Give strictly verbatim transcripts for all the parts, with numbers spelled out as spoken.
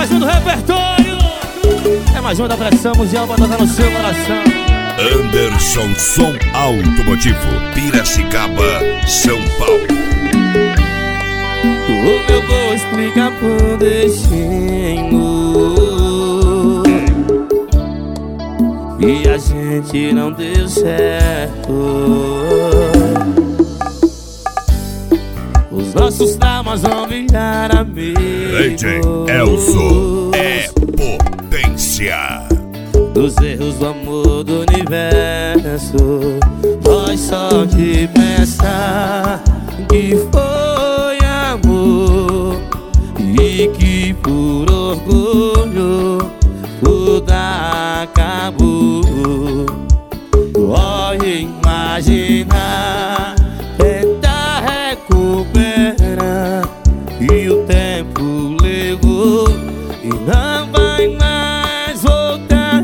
mais um do repertório. É mais um da pressão mundial pra tocar no seu coração. Anderson Som Automotivo, Piracicaba, São Paulo. Como eu vou explicar pro destino e a gente não deu certo? Os nossos traumas vão virar amigos. D J Elzo é potência. Dos erros do amor do universo, nós só de pensar que foi amor e que por orgulho tudo acabou. Pode imaginar, tentar recuperar, e o tempo levou e não vai mais voltar.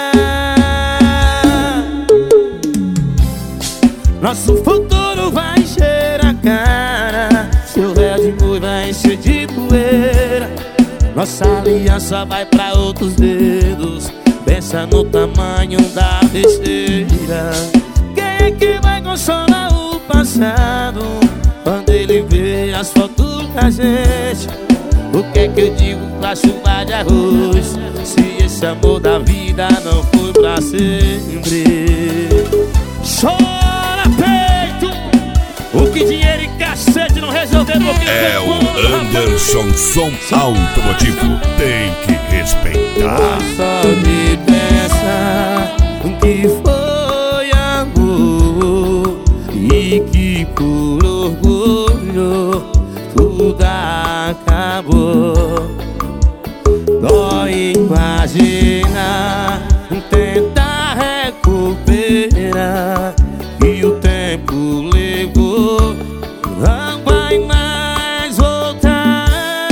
Nosso futuro vai encher a cara, seu véu de amor vai encher de poeira. Nossa aliança vai pra outros dedos, pensa no tamanho da besteira. Quem é que vai consolar o passado quando ele vê as fotos da gente? O que é que eu digo pra chuva de arroz, se esse amor da vida não foi pra sempre? Chora peito, o que dinheiro e cacete não resolveram. É o Anderson Som Automotivo, tem que respeitar. Só de pensar que foi amor e que por orgulho tudo acabou. Dói imaginar, tentar recuperar, e o tempo levou, não vai mais voltar.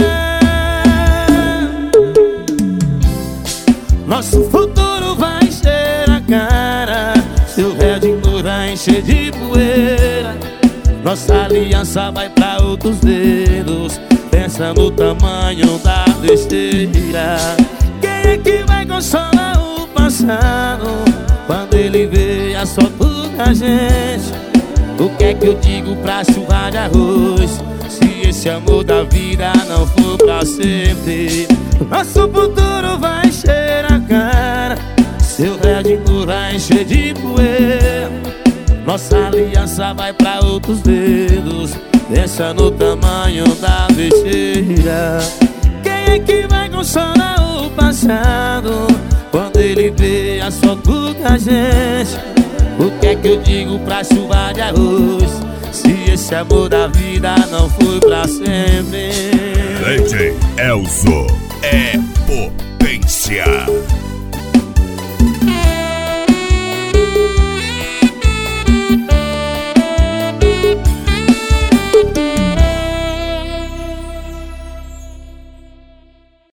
Nosso futuro vai encher a cara, seu véu de amor vai encher de poeira. Nossa aliança vai pra outros dedos, pensa no tamanho da besteira. Quem é que vai consolar o passado quando ele vê as fotos da gente? O que é que eu digo pra chuva de arroz, se esse amor da vida não for pra sempre? Nosso futuro vai encher a cara, seu véu de amor vai encher de poeira. Nossa aliança vai pra outros dedos, pensa no tamanho da besteira. Quem é que vai consolar o passado quando ele vê as fotos da gente? O que é que eu digo pra chuva de arroz, se esse amor da vida não foi pra sempre? D J Elzo é potência.